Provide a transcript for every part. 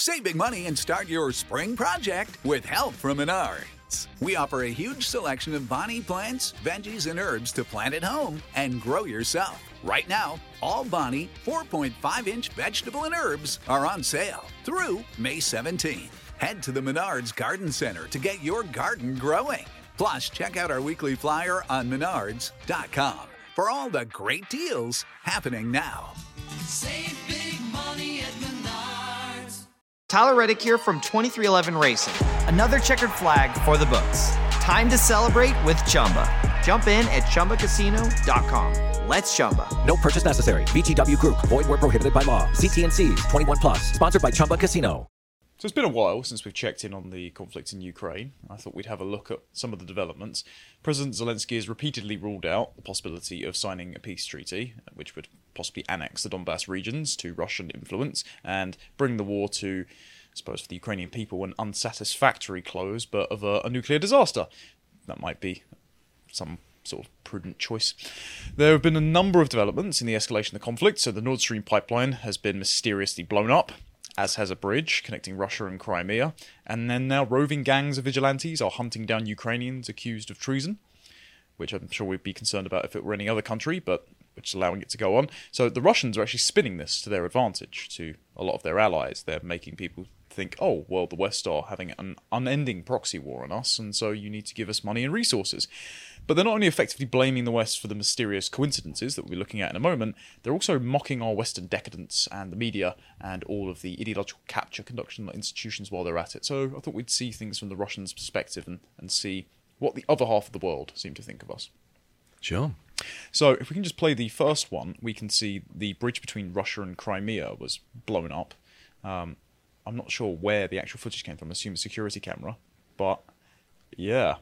Save big money and start your spring project with help from Menards. We offer a huge selection of Bonnie plants, veggies, and herbs to plant at home and grow yourself. Right now, all Bonnie 4.5-inch vegetable and herbs are on sale through May 17th. Head to the Menards Garden Center to get your garden growing. Plus, check out our weekly flyer on menards.com for all the great deals happening now. Save big money at Menards. Tyler Reddick here from 2311 Racing. Another checkered flag for the books. Time to celebrate with Chumba. Jump in at ChumbaCasino.com. Let's Chumba. No purchase necessary. VGW Group. Void where prohibited by law. See T&Cs. 21 plus. Sponsored by Chumba Casino. So it's been a while since we've checked in on the conflict in Ukraine. I thought we'd have a look at some of the developments. President Zelensky has repeatedly ruled out the possibility of signing a peace treaty, which would possibly annex the Donbass regions to Russian influence and bring the war to, I suppose, for the Ukrainian people, an unsatisfactory close, but of a nuclear disaster. That might be some sort of prudent choice. There have been a number of developments in the escalation of the conflict. So the Nord Stream pipeline has been mysteriously blown up, as has a bridge connecting Russia and Crimea, and then now roving gangs of vigilantes are hunting down Ukrainians accused of treason, which I'm sure we'd be concerned about if it were any other country, but which is allowing it to go on. So the Russians are actually spinning this to their advantage, to a lot of their allies. They're making people think, oh, well, the West are having an unending proxy war on us, and so you need to give us money and resources. But they're not only effectively blaming the West for the mysterious coincidences that we'll be looking at in a moment, they're also mocking our Western decadence and the media and all of the ideological capture conducted in institutions while they're at it. So I thought we'd see things from the Russians' perspective and see what the other half of the world seem to think of us. Sure. So if we can just play the first one, we can see the bridge between Russia and Crimea was blown up. I'm not sure where the actual footage came from. I assume a security camera. But, yeah.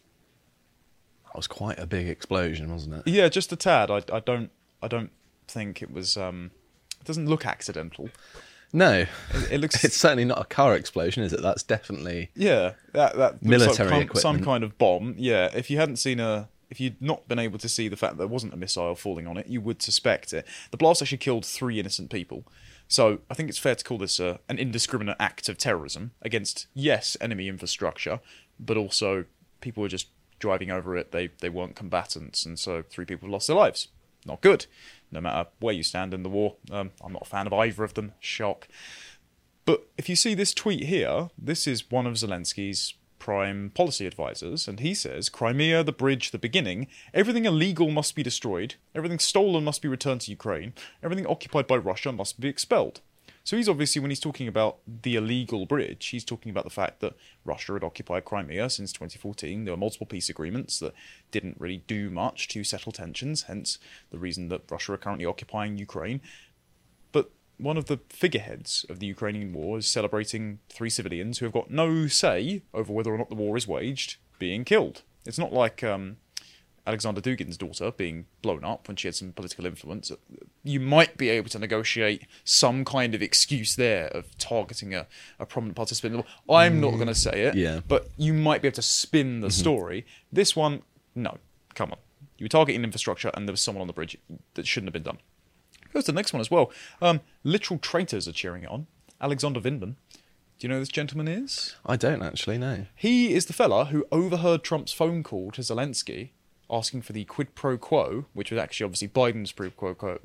That was quite a big explosion, wasn't it? Yeah, just a tad. I don't think it was... it doesn't look accidental. No. It looks... It's certainly not a car explosion, is it? That's definitely... Yeah. That military like equipment. Some kind of bomb. Yeah, if you'd not been able to see the fact that there wasn't a missile falling on it, you would suspect it. The blast actually killed 3 innocent people. So I think it's fair to call this an indiscriminate act of terrorism against, yes, enemy infrastructure, but also people were just driving over it. They weren't combatants, and so 3 people lost their lives. Not good, no matter where you stand in the war. I'm not a fan of either of them. Shock. But if you see this tweet here, this is one of Zelensky's prime policy advisors, and he says, Crimea, the bridge, the beginning, everything illegal must be destroyed, everything stolen must be returned to Ukraine, everything occupied by Russia must be expelled. So he's obviously, when he's talking about the illegal bridge, he's talking about the fact that Russia had occupied Crimea since 2014. There were multiple peace agreements that didn't really do much to settle tensions, hence the reason that Russia are currently occupying Ukraine. But one of the figureheads of the Ukrainian war is celebrating 3 civilians who have got no say over whether or not the war is waged being killed. It's not like Alexander Dugin's daughter being blown up when she had some political influence. You might be able to negotiate some kind of excuse there of targeting a prominent participant in the war. I'm not going to say it, but you might be able to spin the story. This one, no. Come on. You were targeting infrastructure and there was someone on the bridge that shouldn't have been done. Goes to the next one as well. Literal traitors are cheering it on. Alexander Vindman. Do you know who this gentleman is? I don't actually know. He is the fella who overheard Trump's phone call to Zelensky asking for the quid pro quo, which was actually obviously Biden's quid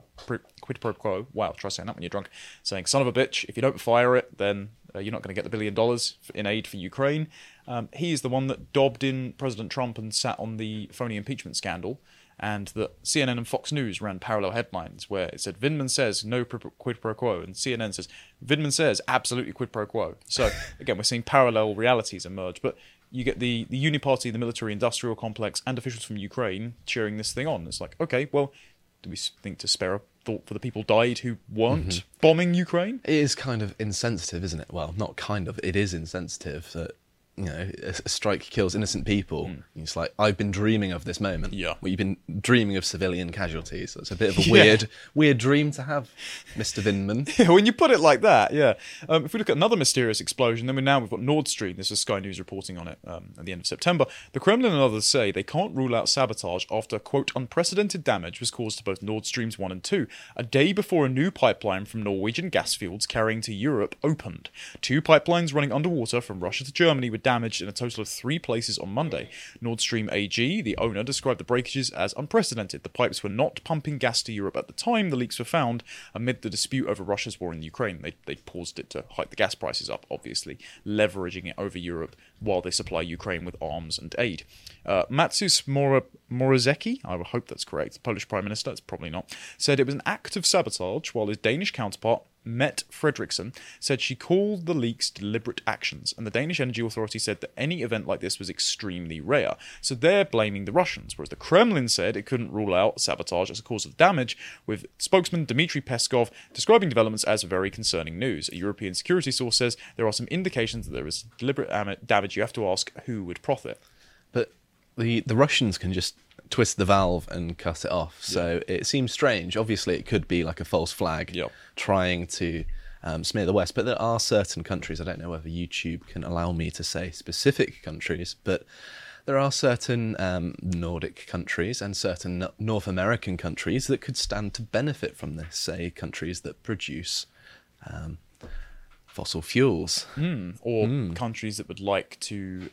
pro quo. Wow, try saying that when you're drunk. Saying, son of a bitch, if you don't fire it, then you're not going to get the $1 billion in aid for Ukraine. He is the one that dobbed in President Trump and sat on the phony impeachment scandal. And that CNN and Fox News ran parallel headlines where it said, Vindman says no quid pro quo, and CNN says, Vindman says absolutely quid pro quo. So, again, we're seeing parallel realities emerge, but you get the Uniparty, the military-industrial complex, and officials from Ukraine cheering this thing on. It's like, okay, well, do we think to spare a thought for the people died who weren't bombing Ukraine? It is kind of insensitive, isn't it? Well, not kind of. It is insensitive that a strike kills innocent people. It's like, I've been dreaming of this moment. Yeah. Well, you've been dreaming of civilian casualties. So it's a bit of a weird dream to have, Mr. Vindman. Yeah, when you put it like that, yeah. If we look at another mysterious explosion, then we've got Nord Stream. This is Sky News reporting on it at the end of September. The Kremlin and others say they can't rule out sabotage after, quote, unprecedented damage was caused to both Nord Streams 1 and 2, a day before a new pipeline from Norwegian gas fields carrying to Europe opened. 2 pipelines running underwater from Russia to Germany were damaged in a total of 3 places on Monday. Nord Stream AG, the owner, described the breakages as unprecedented. The pipes were not pumping gas to Europe at the time the leaks were found amid the dispute over Russia's war in Ukraine. They paused it to hike the gas prices up, obviously, leveraging it over Europe while they supply Ukraine with arms and aid. Mateusz Morawiecki, I hope that's correct, Polish Prime Minister, it's probably not, said it was an act of sabotage, while his Danish counterpart, Mette Frederiksen, said she called the leaks deliberate actions, and the Danish Energy Authority said that any event like this was extremely rare. So they're blaming the Russians, whereas the Kremlin said it couldn't rule out sabotage as a cause of damage, with spokesman Dmitry Peskov describing developments as very concerning news. A European security source says there are some indications that there is deliberate damage. You have to ask who would profit. But the Russians can just twist the valve and cut it off. So it seems strange. Obviously, it could be like a false flag trying to smear the West. But there are certain countries, I don't know whether YouTube can allow me to say specific countries, but there are certain Nordic countries and certain North American countries that could stand to benefit from this, say countries that produce fossil fuels. Or countries that would like to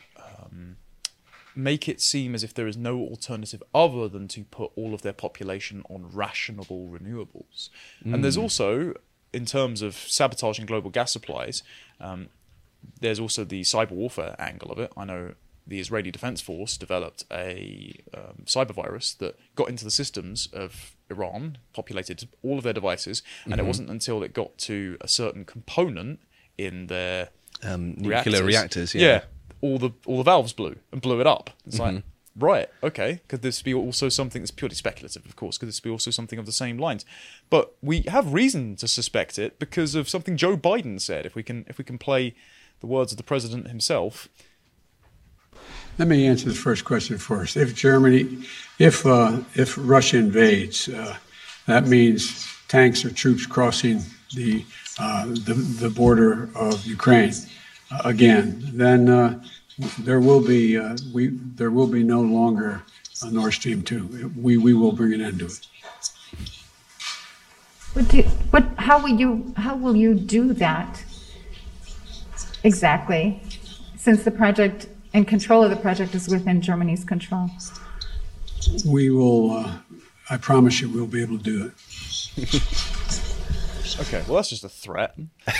make it seem as if there is no alternative other than to put all of their population on rationable renewables. And there's also, in terms of sabotaging global gas supplies, there's also the cyber warfare angle of it. I know the Israeli Defense Force developed a cyber virus that got into the systems of Iran, populated all of their devices, and it wasn't until it got to a certain component in their nuclear reactors, all the valves blew it up. It's like, right, okay, could this be also something that's purely speculative, of course, could this be also something of the same lines? But we have reason to suspect it because of something Joe Biden said. If we can play the words of the president himself. Let me answer the first question first. If Russia invades, that means tanks or troops crossing the border of Ukraine again. Then there will be no longer a Nord Stream 2. We will bring an end to it. How will you do that exactly? Since the project and control of the project is within Germany's control. We will, I promise you, we'll be able to do it. Okay, well, that's just a threat.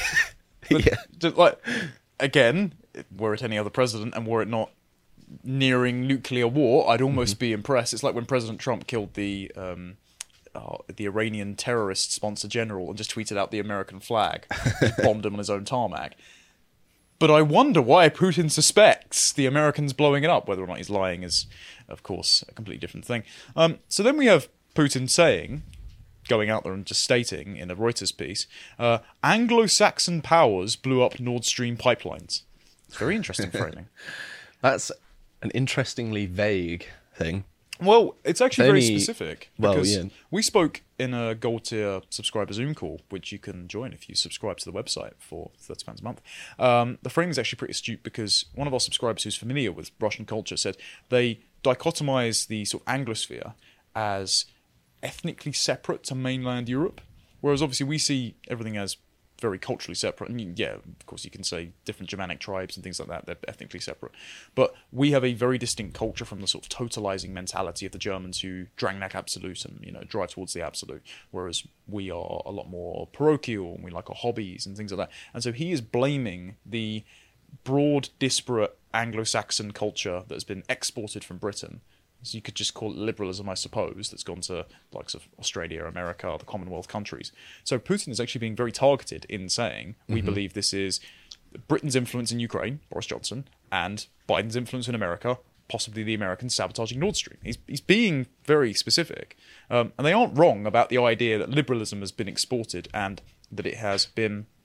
But, again, were it any other president and were it not nearing nuclear war, I'd almost be impressed. It's like when President Trump killed the Iranian terrorist sponsor general and just tweeted out the American flag, bombed him on his own tarmac. But I wonder why Putin suspects the Americans blowing it up. Whether or not he's lying is, of course, a completely different thing. So then we have Putin going out there and just stating in a Reuters piece, Anglo-Saxon powers blew up Nord Stream pipelines. It's very interesting framing. That's an interestingly vague thing. Well, it's actually very specific. Because well, we spoke in a Gold Tier subscriber Zoom call, which you can join if you subscribe to the website for £30 a month. The framing is actually pretty astute because one of our subscribers who's familiar with Russian culture said they dichotomize the sort of Anglosphere as ethnically separate to mainland Europe, whereas obviously we see everything as very culturally separate. And yeah, of course you can say different Germanic tribes and things like that, they're ethnically separate. But we have a very distinct culture from the sort of totalizing mentality of the Germans who drang nach absolutum, drive towards the absolute, whereas we are a lot more parochial and we like our hobbies and things like that. And so he is blaming the broad, disparate Anglo-Saxon culture that has been exported from Britain. So you could just call it liberalism, I suppose, that's gone to the likes of Australia, America, the Commonwealth countries. So Putin is actually being very targeted in saying, we believe this is Britain's influence in Ukraine, Boris Johnson, and Biden's influence in America, possibly the Americans sabotaging Nord Stream. He's being very specific. And they aren't wrong about the idea that liberalism has been exported and that it has been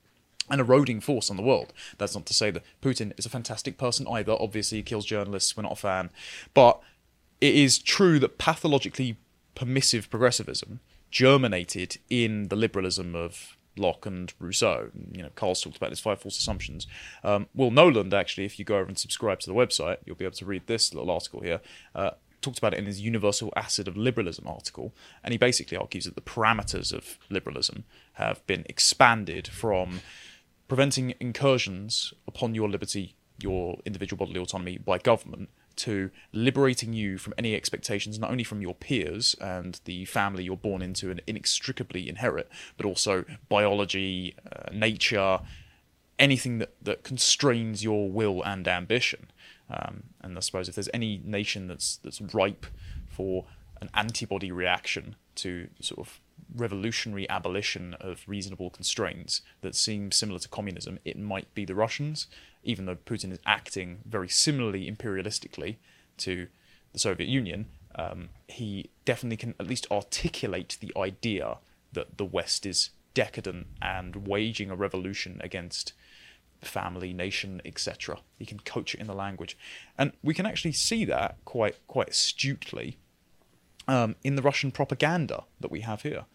an eroding force on the world. That's not to say that Putin is a fantastic person either. Obviously, he kills journalists. We're not a fan. But it is true that pathologically permissive progressivism germinated in the liberalism of Locke and Rousseau. Carl's talked about his 5 false assumptions. Will Noland, actually, if you go over and subscribe to the website, you'll be able to read this little article here. Talked about it in his Universal Acid of Liberalism article, and he basically argues that the parameters of liberalism have been expanded from preventing incursions upon your liberty, your individual bodily autonomy by government, to liberating you from any expectations, not only from your peers and the family you're born into and inextricably inherit, but also biology, nature, anything that constrains your will and ambition. And I suppose if there's any nation that's ripe for an antibody reaction to sort of revolutionary abolition of reasonable constraints that seems similar to communism, it might be the Russians, even though Putin is acting very similarly imperialistically to the Soviet Union. He definitely can at least articulate the idea that the West is decadent and waging a revolution against family, nation, etc. He can coach it in the language, and we can actually see that quite astutely in the Russian propaganda that we have here.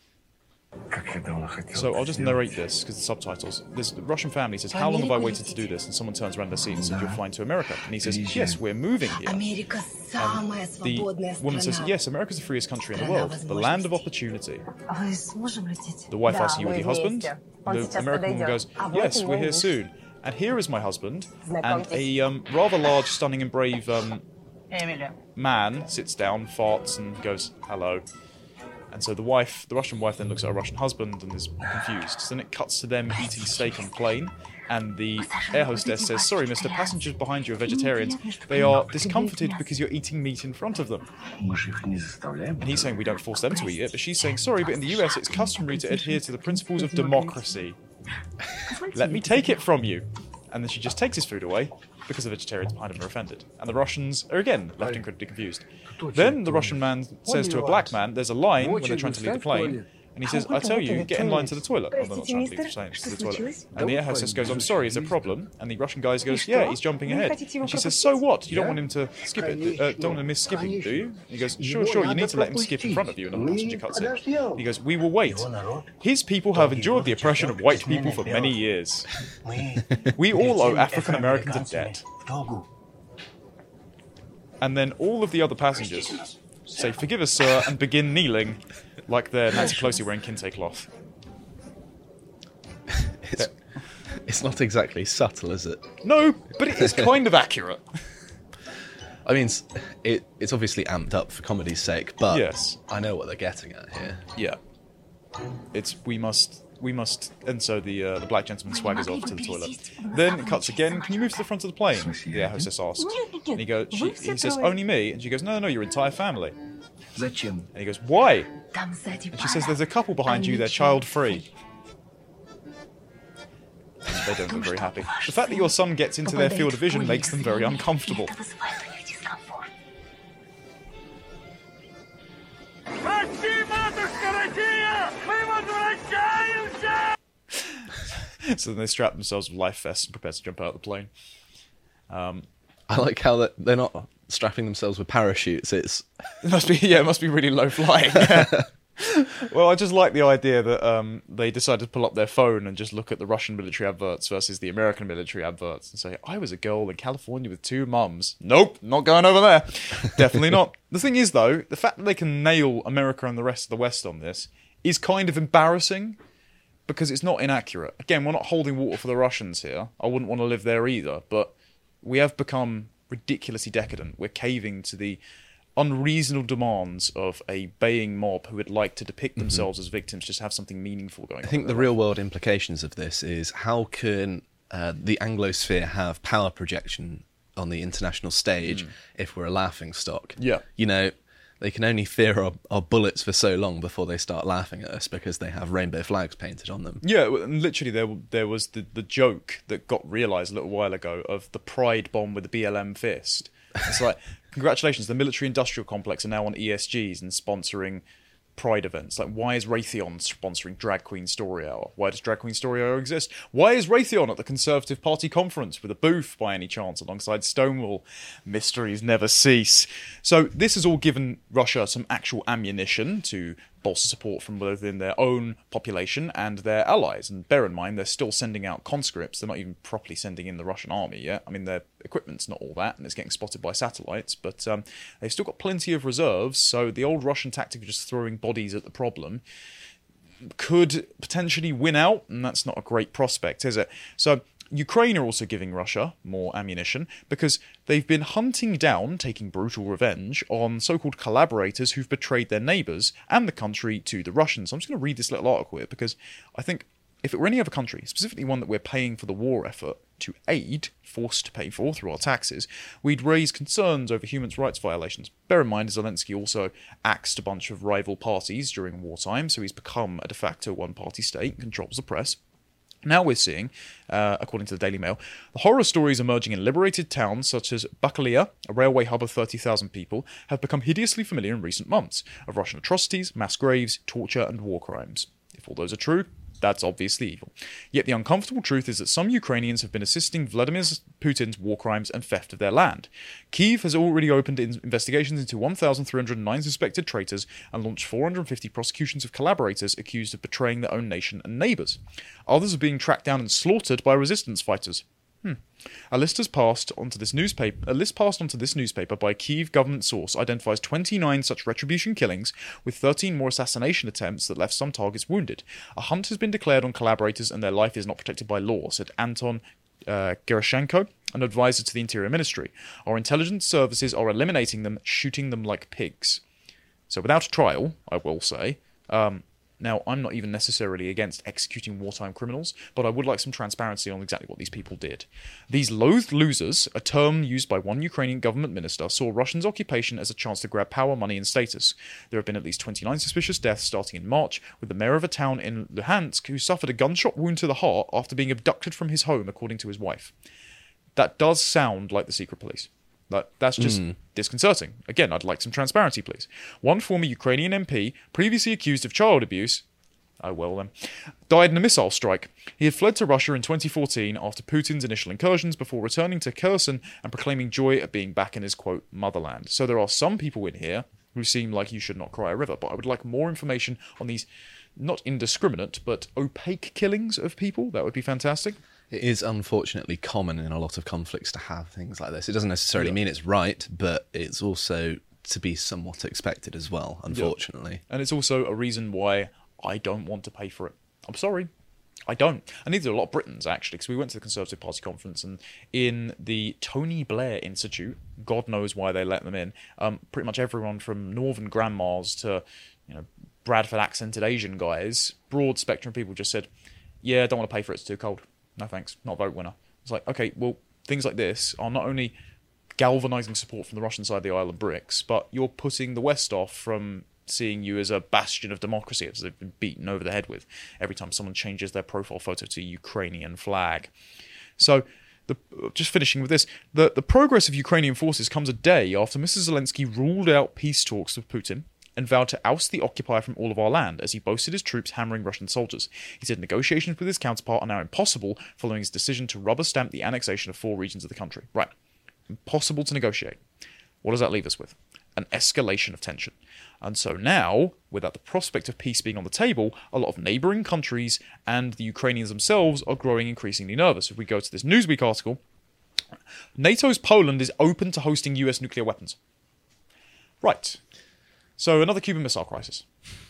So I'll just narrate this because the subtitles. This Russian family says, "How long have I waited to do this?" And someone turns around the seat and says, "You're flying to America." And he says, "Yes, we're moving here." And the woman says, "Yes, America's the freest country in the world, the land of opportunity." The wife asks, "Are you with your husband?" The American woman goes, "Yes, we're here soon. And here is my husband." And a rather large, stunning and brave man sits down, farts, and goes, "Hello." And so the Russian wife then looks at her Russian husband and is confused. So then it cuts to them eating steak on the plane, and the air hostess says, "Sorry, mister, passengers behind you are vegetarians. They are discomforted because you're eating meat in front of them." And he's saying we don't force them to eat it, but she's saying, "Sorry, but in the US it's customary to adhere to the principles of democracy. Let me take it from you." And then she just takes his food away because the vegetarians behind him are offended. And the Russians are again left incredibly confused. Then the Russian man says to a black man, there's a line when they're trying to leave the plane, and he says, "I tell you, get in line to the toilet." Well, they're not trying to leave the toilet. And the air hostess goes, "I'm sorry, is there a problem?" And the Russian guy goes, "Yeah, he's jumping ahead." And she says, "So what? You don't want him to skip it? Don't want to miss skipping, do you?" And he goes, Sure, you need to let him skip in front of you." And the passenger cuts in. He goes, "We will wait. His people have endured the oppression of white people for many years. We all owe African Americans a debt." And then all of the other passengers say, "Forgive us, sir," and begin kneeling like they're Nancy Pelosi wearing kente cloth. It's not exactly subtle, is it? No, but it is kind of accurate. I mean, it's obviously amped up for comedy's sake, but yes. I know what they're getting at here. Yeah. It's we must, and so the black gentleman swaggers off to the toilet. Then it cuts again. "Can you move to the front of the plane?" the air hostess asks. And he says, "Only me?" And she goes, No, your entire family." And he goes, "Why?" And she says, "There's a couple behind you, they're child-free." They don't look very happy. The fact that your son gets into their field of vision makes them very uncomfortable. So then they strap themselves with life vests and prepare to jump out of the plane. I like how they're not strapping themselves with parachutes. It must be really low flying. Well, I just like the idea that they decided to pull up their phone and just look at the Russian military adverts versus the American military adverts and say, "I was a girl in California with 2 mums. Nope, not going over there. Definitely not." The thing is, though, the fact that they can nail America and the rest of the West on this is kind of embarrassing because it's not inaccurate. Again, we're not holding water for the Russians here. I wouldn't want to live there either, but we have become ridiculously decadent. We're caving to the unreasonable demands of a baying mob who would like to depict themselves as victims, just have something meaningful going on. I think the real world implications of this is how can the Anglosphere have power projection on the international stage if we're a laughing stock? Yeah. You know, they can only fear our bullets for so long before they start laughing at us because they have rainbow flags painted on them. Yeah, and literally there was the joke that got realised a little while ago of the pride bomb with the BLM fist. It's like, congratulations, the military-industrial complex are now on ESGs and sponsoring pride events. Like, why is Raytheon sponsoring Drag Queen Story Hour? Why does Drag Queen Story Hour exist? Why is Raytheon at the Conservative Party conference with a booth, by any chance, alongside Stonewall? Mysteries never cease. So this has all given Russia some actual ammunition to bolster support from within their own population and their allies. And bear in mind, they're still sending out conscripts. They're not even properly sending in the Russian army yet. I mean, their equipment's not all that, and it's getting spotted by satellites, but they've still got plenty of reserves, so the old Russian tactic of just throwing bodies at the problem could potentially win out, and that's not a great prospect, is it? So Ukraine are also giving Russia more ammunition because they've been hunting down, taking brutal revenge on so-called collaborators who've betrayed their neighbours and the country to the Russians. I'm just going to read this little article here because I think if it were any other country, specifically one that we're paying for the war effort to aid, forced to pay for through our taxes, we'd raise concerns over human rights violations. Bear in mind, Zelensky also axed a bunch of rival parties during wartime, so he's become a de facto one-party state and controls the press. Now we're seeing, according to the Daily Mail, the horror stories emerging in liberated towns such as Bakalia, a railway hub of 30,000 people, have become hideously familiar in recent months, of Russian atrocities, mass graves, torture and war crimes. If all those are true, that's obviously evil. Yet the uncomfortable truth is that some Ukrainians have been assisting Vladimir Putin's war crimes and theft of their land. Kyiv has already opened investigations into 1,309 suspected traitors and launched 450 prosecutions of collaborators accused of betraying their own nation and neighbours. Others are being tracked down and slaughtered by resistance fighters. A list passed onto this newspaper by a Kyiv government source identifies 29 such retribution killings, with 13 more assassination attempts that left some targets wounded. A hunt has been declared on collaborators and their life is not protected by law, said Anton Gerashenko, an advisor to the Interior Ministry. Our intelligence services are eliminating them, shooting them like pigs. So without a trial, I will say, now, I'm not even necessarily against executing wartime criminals, but I would like some transparency on exactly what these people did. These loathed losers, a term used by one Ukrainian government minister, saw Russia's occupation as a chance to grab power, money and status. There have been at least 29 suspicious deaths starting in March, with the mayor of a town in Luhansk who suffered a gunshot wound to the heart after being abducted from his home, according to his wife. That does sound like the secret police. That's just disconcerting. Again, I'd like some transparency, please. One former Ukrainian MP, previously accused of child abuse, died in a missile strike. He had fled to Russia in 2014 after Putin's initial incursions before returning to Kherson and proclaiming joy at being back in his, quote, motherland. So there are some people in here who seem like you should not cry a river, but I would like more information on these not indiscriminate, but opaque killings of people. That would be fantastic. It is unfortunately common in a lot of conflicts to have things like this. It doesn't necessarily mean it's right, but it's also to be somewhat expected as well, unfortunately. Yeah. And it's also a reason why I don't want to pay for it. I'm sorry. I don't. And neither do a lot of Britons, actually, because we went to the Conservative Party conference, and in the Tony Blair Institute, God knows why they let them in, pretty much everyone from northern grandmas to, Bradford accented Asian guys, broad spectrum people just said, yeah, I don't want to pay for it, it's too cold. No thanks, not a vote winner. It's like, okay, well, things like this are not only galvanising support from the Russian side of the aisle and BRICS, but you're putting the West off from seeing you as a bastion of democracy, as they've been beaten over the head with every time someone changes their profile photo to a Ukrainian flag. So, just finishing with this, the progress of Ukrainian forces comes a day after Mr. Zelensky ruled out peace talks with Putin and vowed to oust the occupier from all of our land as he boasted his troops hammering Russian soldiers. He said negotiations with his counterpart are now impossible following his decision to rubber stamp the annexation of 4 regions of the country. Right. Impossible to negotiate. What does that leave us with? An escalation of tension. And so now, without the prospect of peace being on the table, a lot of neighbouring countries and the Ukrainians themselves are growing increasingly nervous. If we go to this Newsweek article, NATO's Poland is open to hosting US nuclear weapons. Right. So another Cuban Missile Crisis.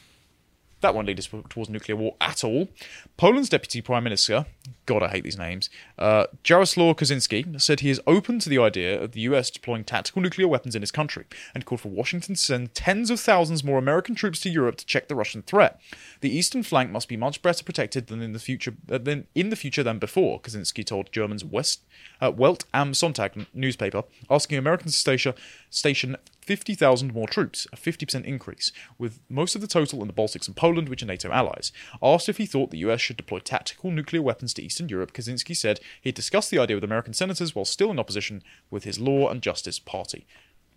That won't lead us towards nuclear war at all. Poland's Deputy Prime Minister, God, I hate these names, Jarosław Kaczynski, said he is open to the idea of the US deploying tactical nuclear weapons in his country and called for Washington to send tens of thousands more American troops to Europe to check the Russian threat. The eastern flank must be much better protected than in the future than before, Kaczynski told German's Welt am Sonntag newspaper, asking Americans to station 50,000 more troops, a 50% increase, with most of the total in the Baltics and Poland, which are NATO allies. Asked if he thought the US should deploy tactical nuclear weapons to Eastern Europe, Kaczynski said he had discussed the idea with American senators while still in opposition with his Law and Justice party.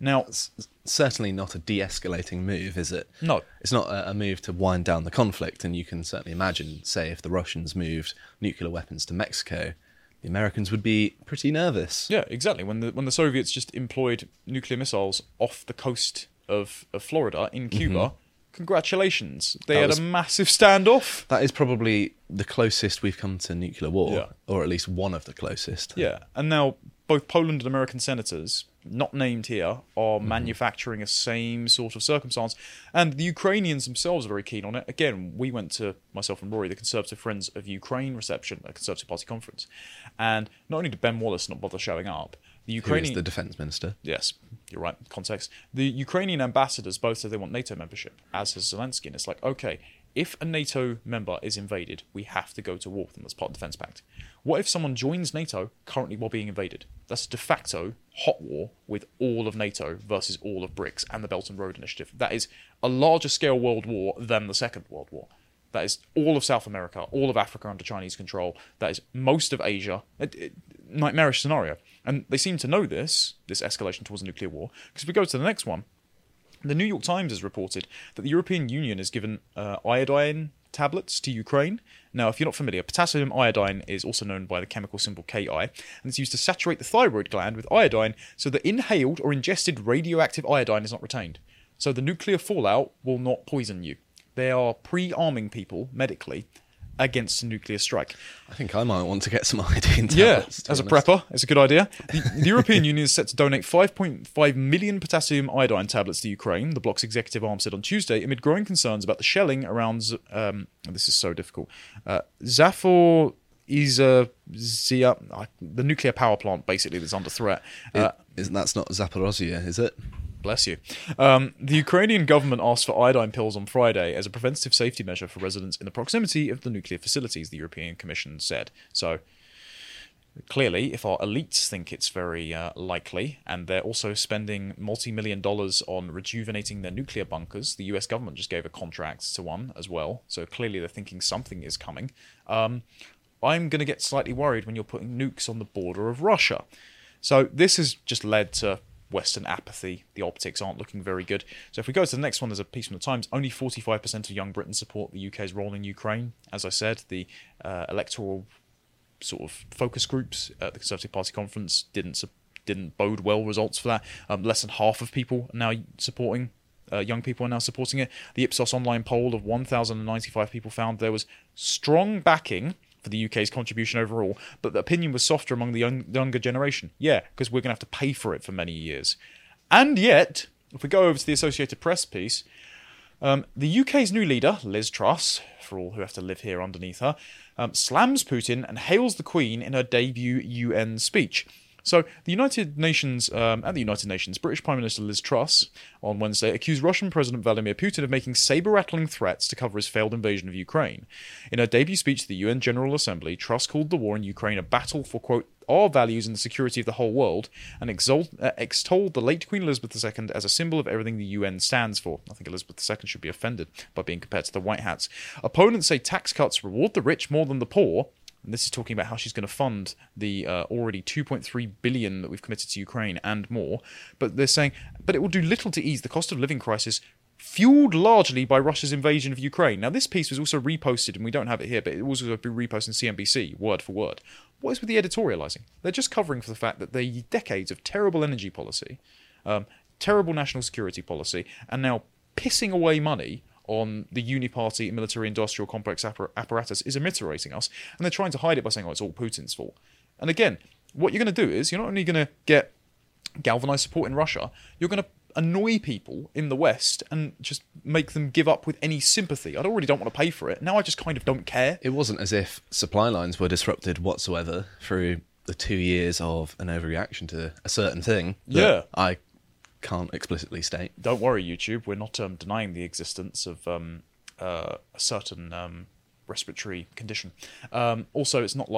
Now, certainly not a de-escalating move, is it? No. It's not a move to wind down the conflict, and you can certainly imagine, say, if the Russians moved nuclear weapons to Mexico, the Americans would be pretty nervous. Yeah, exactly. When the Soviets just employed nuclear missiles off the coast of Florida in Cuba, congratulations. They had a massive standoff. That is probably the closest we've come to nuclear war, or at least one of the closest. Yeah, and now both Poland and American senators, not named here, are manufacturing a same sort of circumstance. And the Ukrainians themselves are very keen on it. Again, we went to, myself and Rory, the Conservative Friends of Ukraine reception at a Conservative Party conference. And not only did Ben Wallace not bother showing up, the Ukrainian... Who is the defence minister. Yes, you're right, context. The Ukrainian ambassadors both said they want NATO membership, as has Zelensky. And it's like, okay, if a NATO member is invaded, we have to go to war with them as part of the Defence Pact. What if someone joins NATO currently while being invaded? That's a de facto hot war with all of NATO versus all of BRICS and the Belt and Road Initiative. That is a larger scale world war than the Second World War. That is all of South America, all of Africa under Chinese control. That is most of Asia. Nightmarish scenario. And they seem to know this escalation towards a nuclear war. Because if we go to the next one, the New York Times has reported that the European Union has given iodine tablets to Ukraine. Now, if you're not familiar, potassium iodine is also known by the chemical symbol Ki, and it's used to saturate the thyroid gland with iodine so that inhaled or ingested radioactive iodine is not retained. So the nuclear fallout will not poison you. They are pre-arming people medically against a nuclear strike. I think I might want to get some iodine tablets. Yeah, as a prepper, it's a good idea. The European Union is set to donate 5.5 million potassium iodine tablets to Ukraine, the bloc's executive arm said on Tuesday, amid growing concerns about the shelling around, this is so difficult, Zaporizhzhia, the nuclear power plant, basically, that's under threat. That's not Zaporozhye, is it? Bless you. The Ukrainian government asked for iodine pills on Friday as a preventative safety measure for residents in the proximity of the nuclear facilities, the European Commission said. So, clearly, if our elites think it's very likely, and they're also spending multi-million dollars on rejuvenating their nuclear bunkers, the US government just gave a contract to one as well, so clearly they're thinking something is coming. I'm going to get slightly worried when you're putting nukes on the border of Russia. So this has just led to Western apathy. The optics aren't looking very good. So if we go to the next one, there's a piece from the Times. Only 45% of young Britain support the UK's role in Ukraine. As I said, the electoral sort of focus groups at the Conservative Party conference didn't bode well results for that. Less than half of people are now supporting. Young people are now supporting it. The Ipsos online poll of 1,095 people found there was strong backing for the UK's contribution overall, but the opinion was softer among the younger generation. Yeah, because we're going to have to pay for it for many years. And yet, if we go over to the Associated Press piece, the UK's new leader, Liz Truss, for all who have to live here underneath her, slams Putin and hails the Queen in her debut UN speech. So, the United Nations, British Prime Minister Liz Truss on Wednesday accused Russian President Vladimir Putin of making saber-rattling threats to cover his failed invasion of Ukraine. In her debut speech to the UN General Assembly, Truss called the war in Ukraine a battle for, quote, our values and the security of the whole world, and extolled the late Queen Elizabeth II as a symbol of everything the UN stands for. I think Elizabeth II should be offended by being compared to the White Hats. Opponents say tax cuts reward the rich more than the poor. And this is talking about how she's going to fund the already $2.3 billion that we've committed to Ukraine and more. But they're saying, but it will do little to ease the cost of living crisis, fueled largely by Russia's invasion of Ukraine. Now, this piece was also reposted, and we don't have it here, but it was also reposted in CNBC, word for word. What is with the editorializing? They're just covering for the fact that the decades of terrible energy policy, terrible national security policy, and now pissing away money on the uniparty military-industrial complex apparatus is immiserating us, and they're trying to hide it by saying, oh, it's all Putin's fault. And again, what you're going to do is, you're not only going to get galvanized support in Russia, you're going to annoy people in the West and just make them give up with any sympathy. I already don't want to pay for it. Now I just kind of don't care. It wasn't as if supply lines were disrupted whatsoever through the 2 years of an overreaction to a certain thing. Yeah. I can't explicitly state. Don't worry, YouTube. We're not denying the existence of a certain respiratory condition. Also, it's not like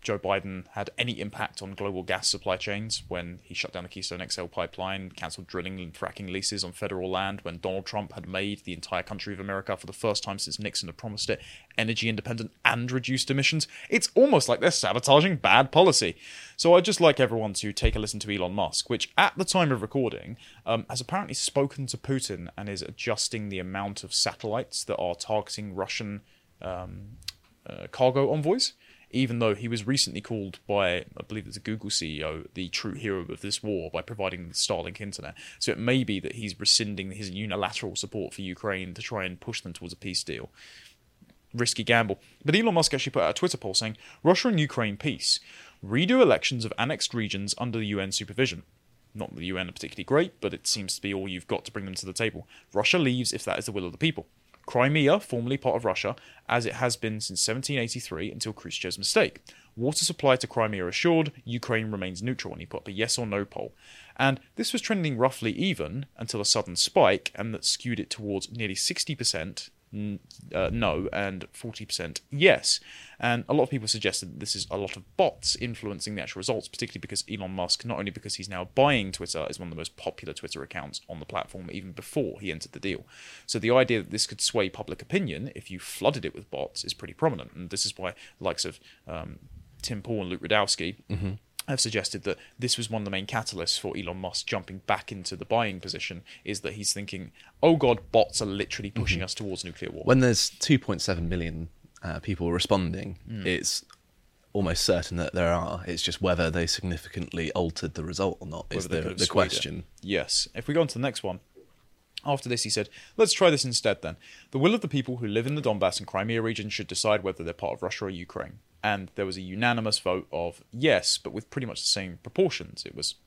Joe Biden had any impact on global gas supply chains when he shut down the Keystone XL pipeline, cancelled drilling and fracking leases on federal land, when Donald Trump had made the entire country of America, for the first time since Nixon had promised it, energy independent and reduced emissions. It's almost like they're sabotaging bad policy. So I'd just like everyone to take a listen to Elon Musk, which at the time of recording has apparently spoken to Putin and is adjusting the amount of satellites that are targeting Russian cargo envoys, even though he was recently called by, I believe it's a Google CEO, the true hero of this war by providing the Starlink internet. So it may be that he's rescinding his unilateral support for Ukraine to try and push them towards a peace deal. Risky gamble. But Elon Musk actually put out a Twitter poll saying, Russia and Ukraine peace. Redo elections of annexed regions under the UN supervision. Not that the UN are particularly great, but it seems to be all you've got to bring them to the table. Russia leaves if that is the will of the people. Crimea, formerly part of Russia, as it has been since 1783 until Khrushchev's mistake. Water supply to Crimea assured, Ukraine remains neutral, and he put up a yes or no poll. And this was trending roughly even until a sudden spike, and that skewed it towards nearly 60% no and 40% yes. And a lot of people suggested that this is a lot of bots influencing the actual results, particularly because Elon Musk, not only because he's now buying Twitter, is one of the most popular Twitter accounts on the platform even before he entered the deal. So the idea that this could sway public opinion if you flooded it with bots is pretty prominent. And this is why the likes of Tim Pool and Luke Rudkowski have suggested that this was one of the main catalysts for Elon Musk jumping back into the buying position, is that he's thinking, oh God, bots are literally pushing us towards nuclear war. When there's 2.7 million people responding, it's almost certain that there are. It's just whether they significantly altered the result or not is the question. Yes. If we go on to the next one. After this, he said, let's try this instead then. The will of the people who live in the Donbass and Crimea region should decide whether they're part of Russia or Ukraine. And there was a unanimous vote of yes, but with pretty much the same proportions. It was,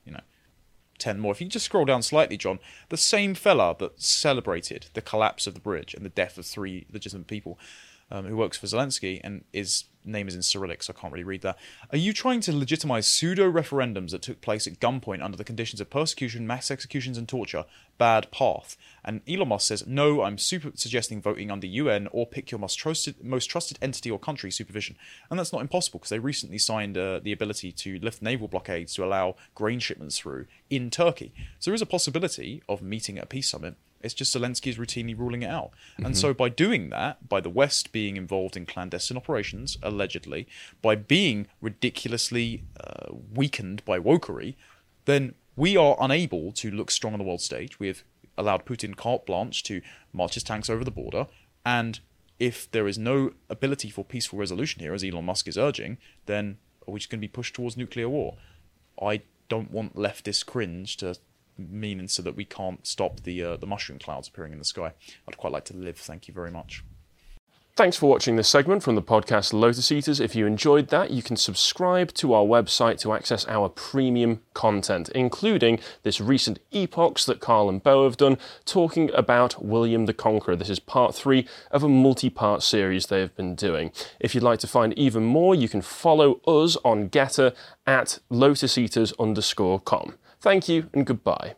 10 more. If you just scroll down slightly, John, the same fella that celebrated the collapse of the bridge and the death of 3 legitimate people, who works for Zelensky, and his name is in Cyrillic, so I can't really read that. Are you trying to legitimize pseudo-referendums that took place at gunpoint under the conditions of persecution, mass executions and torture? Bad path. And Elon Musk says, no, I'm suggesting voting under UN or pick your most trusted entity or country supervision. And that's not impossible, because they recently signed the ability to lift naval blockades to allow grain shipments through in Turkey. So there is a possibility of meeting at a peace summit. It's just Zelensky is routinely ruling it out. And so by doing that, by the West being involved in clandestine operations, allegedly, by being ridiculously weakened by wokery, then we are unable to look strong on the world stage. We have allowed Putin carte blanche to march his tanks over the border. And if there is no ability for peaceful resolution here, as Elon Musk is urging, then are we just going to be pushed towards nuclear war? I don't want leftist cringe to mean so that we can't stop the mushroom clouds appearing in the sky. I'd quite like to live. Thank you very much. Thanks for watching this segment from the podcast Lotus Eaters. If you enjoyed that, you can subscribe to our website to access our premium content, including this recent epochs that Carl and Bo have done, talking about William the Conqueror. This is part 3 of a multi-part series they have been doing. If you'd like to find even more, you can follow us on Getter at lotuseaters_com. Thank you and goodbye.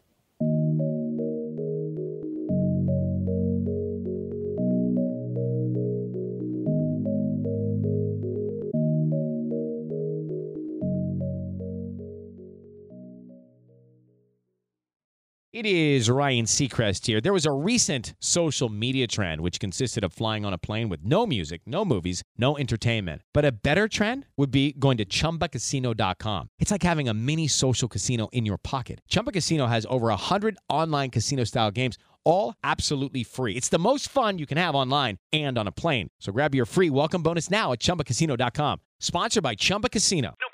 It is Ryan Seacrest here. There was a recent social media trend which consisted of flying on a plane with no music, no movies, no entertainment. But a better trend would be going to ChumbaCasino.com. It's like having a mini social casino in your pocket. Chumba Casino has over 100 online casino-style games, all absolutely free. It's the most fun you can have online and on a plane. So grab your free welcome bonus now at ChumbaCasino.com. Sponsored by Chumba Casino. No